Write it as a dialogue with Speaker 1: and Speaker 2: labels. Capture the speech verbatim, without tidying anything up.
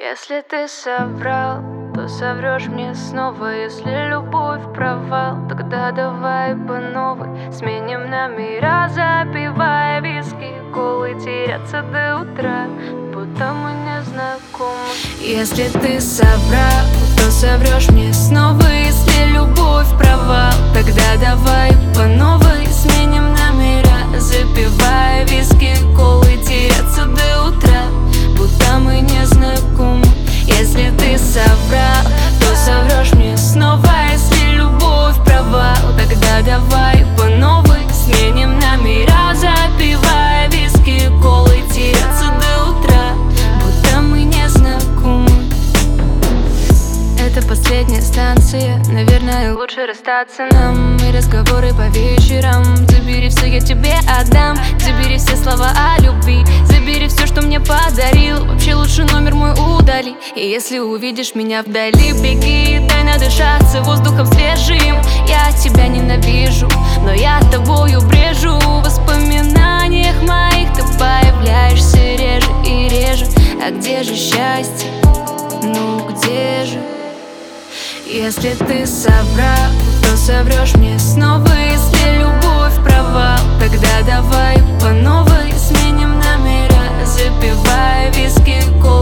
Speaker 1: Если ты соврал, то соврешь мне снова. Если любовь провал, тогда давай по новой сменим номера, запивая виски, колы, теряться до утра, будто мы не знакомы. Если ты соврал, то соврешь мне снова. Если любовь провал, тогда давай по новой сменим номера, запивая виски, колы, теряться до утра, будто мы не знакомы. Если ты соврал, то соврешь мне снова. Если любовь провал, тогда давай по новой сменим номера, запивая виски, колы, теряться до утра, будто мы не знакомы. Это последняя станция, наверное, лучше расстаться нам. И разговоры по вечерам. Забери все, я тебе отдам. Забери все слова о любви, забери все, что мне подарил. Вообще лучше номер мой удали. И если увидишь меня вдали, беги, дай надышаться воздухом свежим. Я тебя ненавижу, но я тобою брежу. В воспоминаниях моих ты появляешься реже и реже. А где же счастье? Ну где же? Если ты соврал, то соврешь мне снова. Если любовь провал, тогда давай по новой сменим номера, запивая виски, колы,